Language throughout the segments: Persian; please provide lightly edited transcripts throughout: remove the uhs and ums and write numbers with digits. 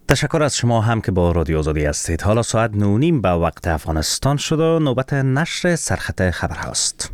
تشکر از شما هم که با رادیو آزادی هستید. حالا ساعت 9:30 به وقت افغانستان شد و نوبت نشر سرخط خبر هاست.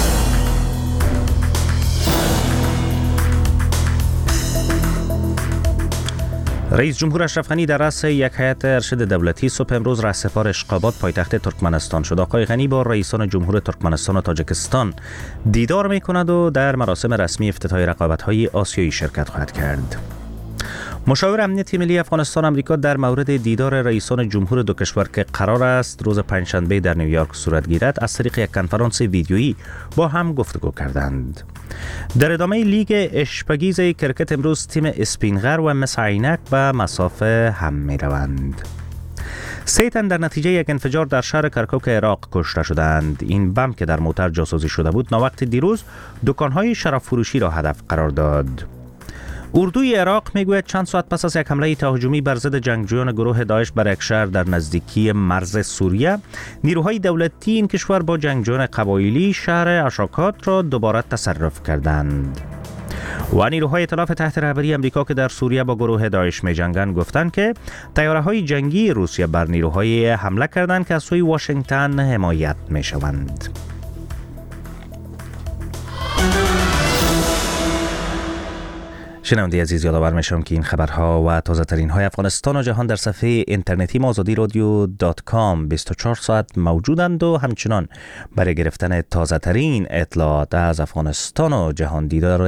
رئیس جمهور اشرف غنی در رأس یک هیئت ارشد دولتی صبح امروز رهسپار اشقاباد پایتخت ترکمنستان شد. آقای غنی با رئیسان جمهور ترکمنستان و تاجیکستان دیدار می‌کند و در مراسم رسمی افتتاح رقابت‌های آسیایی شرکت خواهد کرد. مشاور امنیت ملی افغانستان آمریکا در مورد دیدار رئیسان جمهور دو کشور که قرار است روز پنجشنبه در نیویورک صورت گیرد از طریق یک کنفرانس ویدیویی با هم گفتگو کردند. در ادامه لیگ اشپگیز کرکت امروز تیم اسپینغر و مس عینک به مسافه هم می روند. 3 تن در نتیجه یک انفجار در شهر کرکوک عراق کشته شدند. این بم که در موتر جاسوسی شده بود ناوقت دیروز دکان‌های شراب فروشی را هدف قرار داد. اردوی عراق میگوید چند ساعت پس از یک حمله تهاجمی بر ضد جنگجویان گروه داعش بر یک شهر در نزدیکی مرز سوریه، نیروهای دولتی این کشور با جنگجویان قبایلی شهر اشاکات را دوباره تصرف کردند. و نیروهای ائتلاف تحت رهبری امریکا که در سوریه با گروه داعش می‌جنگند گفتند که طیاره‌های جنگی روسیه بر نیروهای حمله کردند که از سوی واشنگتن حمایت می‌شوند. شنونده عزیز، یادآور میشم که این خبرها و تازه ترین های افغانستان و جهان در صفحه اینترنتی azadirodio.com 24 ساعت موجودند و همچنان برای گرفتن تازه ترین اطلاعات از افغانستان و جهان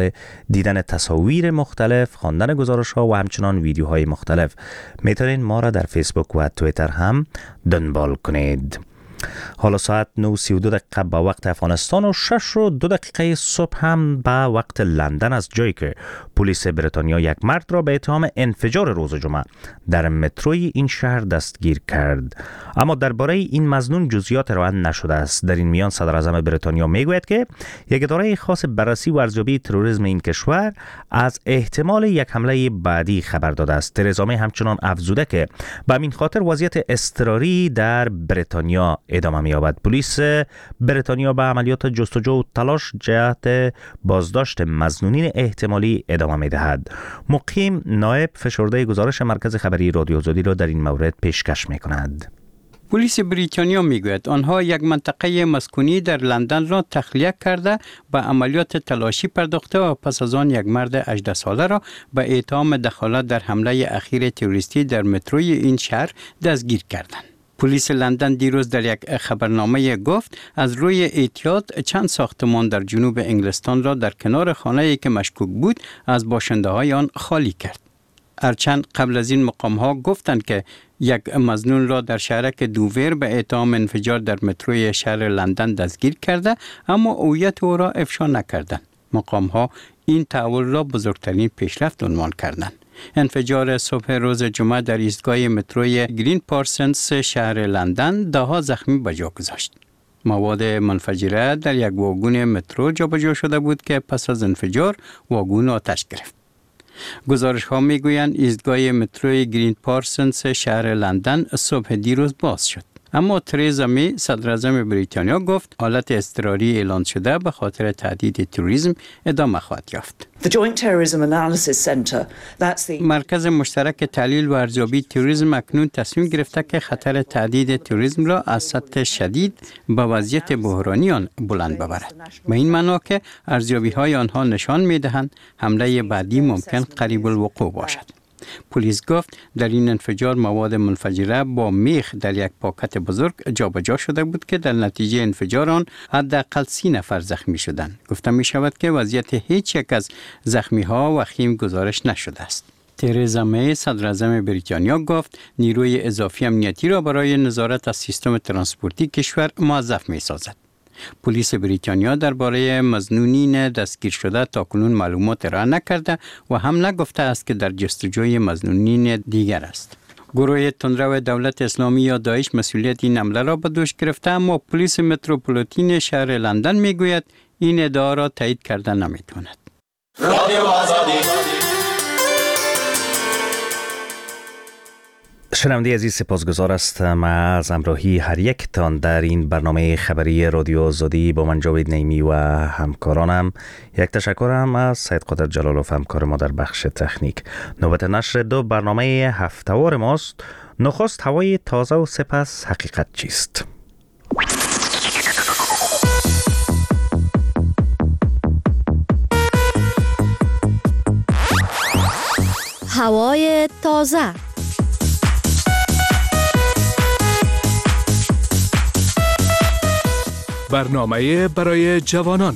دیدن تصاویر مختلف، خواندن گزارش ها و همچنان ویدیوهای مختلف میتونید ما را در فیسبوک و توییتر هم دنبال کنید. حالا ساعت 9:32 به وقت افغانستان و 6:02 صبح هم به وقت لندن از جایی که پلیس بریتانیا یک مرد را به اتهام انفجار روز جمعه در متروی این شهر دستگیر کرد. اما درباره این مظنون جزئیات ارائه نشده است. در این میان صدر اعظم بریتانیا میگوید که یک اداره خاص بررسی و ارزیابی تروریسم این کشور از احتمال یک حمله بعدی خبر داده است. ترزا می همچنان افزوده که به همین خاطر وضعیت اضطراری در بریتانیا ادامه می‌یابد. پلیس بریتانیا به عملیات جستجو و تلاش جهت بازداشت مظنونین احتمالی ادامه می‌دهد. مقیم نایب فشرده گزارش مرکز خبری رادیو آزادی را در این مورد پیشکش می‌کند. پلیس بریتانیا میگوید آنها یک منطقه مسکونی در لندن را تخلیه کرده به عملیات تلاشی پرداخته و پس از آن یک مرد 18 ساله را به اتهام دخالت در حمله اخیر تروریستی در متروی این شهر دستگیر کردند. پلیس لندن دیروز در یک خبرنامه گفت از روی احتیاط چند ساختمان در جنوب انگلستان را در کنار خانه‌ای که مشکوک بود از باشنده‌های آن خالی کرد. هرچند قبل از این مقام‌ها گفتند که یک مظنون را در شهرک دوور به اتهام انفجار در متروی شهر لندن دستگیر کرده اما هویت او را افشا نکردند. مقام‌ها این تحول را بزرگترین پیشرفت عنوان کردند. انفجار صبح روز جمعه در ایستگاه متروی گرین پارسنز شهر لندن 10 زخمی به جا گذاشت. مواد منفجره در یک واگن مترو جابجا شده بود که پس از انفجار واگن آتش گرفت. گزارش ها می گویند ایستگاه متروی گرین پارسنز شهر لندن صبح دیروز باز شد. اما ترزا می صدر اعظم بریتانیا گفت حالت اضطراری اعلان شده به خاطر تهدید تروریسم ادامه خواهد یافت. مرکز مشترک تحلیل و ارزیابی تروریسم اکنون تصمیم گرفته که خطر تهدید تروریسم را از سطح شدید به وضعیت بحرانی آن بلند ببرد. به این معنا که ارزیابی های آنها نشان می دهند حمله بعدی ممکن قریب الوقوع باشد. پلیس گفت در این انفجار مواد منفجره با میخ در یک پاکت بزرگ جابجا شده بود که در نتیجه انفجار آن حداقل 30 نفر زخمی شدند. گفته می شود که وضعیت هیچ یک از زخمی ها وخیم گزارش نشده است. ترزا می صدر اعظم بریتانیا گفت نیروی اضافی امنیتی را برای نظارت از سیستم ترانسپورتی کشور موظف می سازد. پلیس بریتانیا درباره مظنونین دستگیر شده تاکنون معلومات ارائه نکرده و هم نگفته است که در جستجوی مظنونین دیگر است. گروه تندرو دولت اسلامی یا داعش مسئولیت این حمله را به دوش گرفته اما پلیس متروپولیتن شهر لندن میگوید این ادعا را تایید کرده نمیتواند. شنونده عزیز سپاسگزار هستم از همراهی هر یک تان در این برنامه خبری رادیو آزادی. با من جاوید نیمی و همکارانم یک تشکرم از سید قدرت جلالوف همکار ما در بخش تکنیک. نوبت نشر دو برنامه هفتهوار ماست. نخست هوای تازه و سپس حقیقت چیست. هوای تازه. برنامه برای جوانان.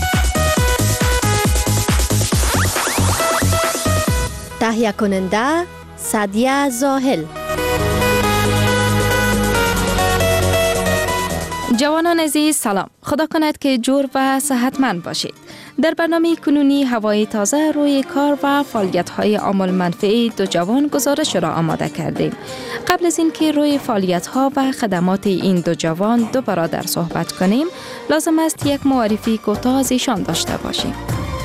تهیه کننده سعدیه زاهل. جوانان عزیز سلام. خدا کند که جور و صحتمند باشید. در برنامه کنونی هوای تازه روی کار و فعالیت‌های عامل منفعی دو جوان گزارش را آماده کردیم. قبل از اینکه روی فعالیت‌ها و خدمات این دو جوان دو برادر صحبت کنیم، لازم است یک معرفی کوتاه از ایشان داشته باشیم.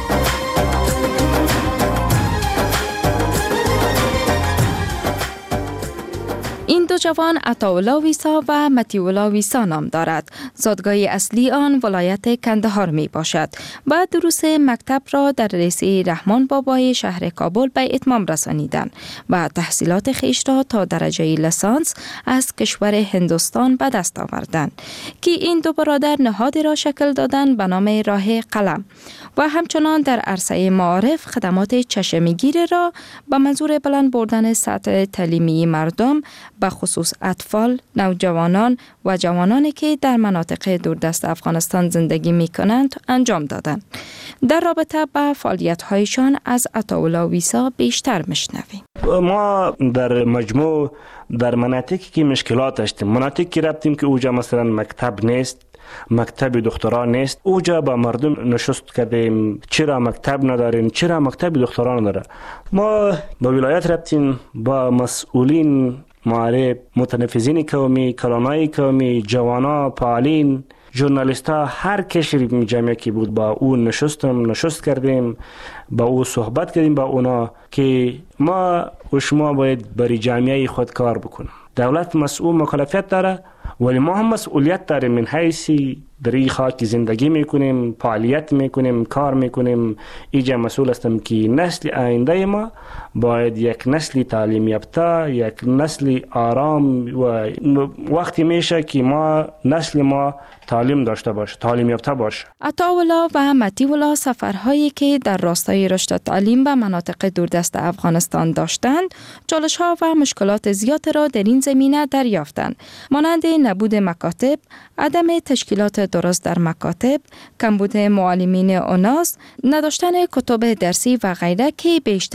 این دو جوان عطاالله ویسا و مطیع‌الله ویسا نام دارد. زادگاه اصلی آن ولایت کندهار می باشد. بعد دروس مکتب را در لیسه رحمان بابای شهر کابل به اتمام رسانیدند و تحصیلات خیش را تا درجه لیسانس از کشور هندوستان به دست آوردند که این دو برادر نهادی را شکل دادند به نام راه قلم و همچنان در عرصه معارف خدمات چشمگیر را به منظور بلند بردن سطح تعلیمی مردم به خصوص اطفال، نوجوانان و جوانانی که در مناطق دوردست افغانستان زندگی می کنند انجام دادند. در رابطه با فعالیت‌هایشان از عطاالله ویسا بیشتر میشنویم. ما در مجموع در مناطقی که مشکلات داشتیم، مناطقی که رفتیم که اوجا مثلا مکتب نیست، مکتب دخترا نیست، اوجا با مردم نشست کردیم چرا مکتب ندارین، چرا مکتب دخترا نداره. ما با ولایت رفتیم با مسئولین معارف، متنفذین قومی، کلانای قومی، جوانا، فعالین، ژورنالیستا، هر کسی جمعی که بود با اون نشست کردیم، با او صحبت کردیم با اونا که ما و شما باید برای جامعه خود کار بکنیم. دولت مسئول مکلفیت داره ولی ما هم مسئولیت داریم من حیث در این خاک زندگی میکنیم، فعالیت میکنیم، کار میکنیم. اینجا مسئول هستم که نسل آینده ما باید یک نسل تعلیم یافته، یک نسل آرام و وقتی میشه که نسل ما تعلیم داشته باشه، تعلیم یافته باشه. عطاالله و مطیع‌الله سفرهایی که در راستای رشد تعلیم به مناطق دوردست افغانستان داشتند، چالش‌ها و مشکلات زیاد را در این زمینه دریافتند، مانند نبود مکاتب، عدم تشکیلات درست در مکاتب، کمبود معلمین اوناس، نداشتن کتب درسی و غیره که بیشتر